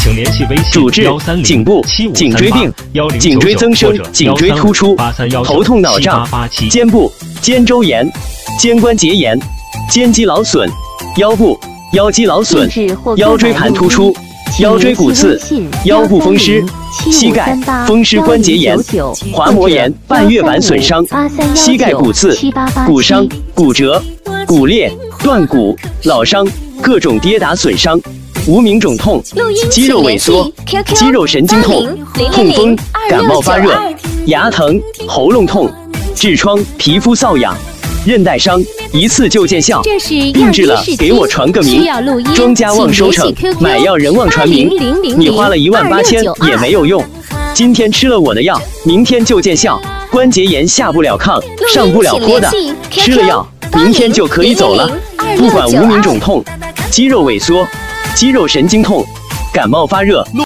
请联系微信主治颈部、颈椎病、颈椎增生、颈椎突出、头痛脑胀、肩部、肩周炎、肩关节炎、肩肌劳损、腰部、腰肌劳损、腰椎盘突出、腰椎骨刺、腰部风湿、膝盖风湿关节炎、滑膜炎、半月板损伤、膝盖骨刺、骨伤、骨折、骨裂、断骨、老伤、各种跌打损伤、无名肿痛、肌肉萎缩、肌肉神经痛、痛风、感冒发热、牙疼、喉咙痛、痔疮、皮肤瘙痒、韧带伤，一次就见效。病治了给我传个名，庄家望收成，买药人望传名。你花了18000也没有用，今天吃了我的药，明天就见效。关节炎下不了炕，上不了坡的，吃了药明天就可以走了。不管无名肿痛、肌肉萎缩、肌肉神经痛、感冒发热。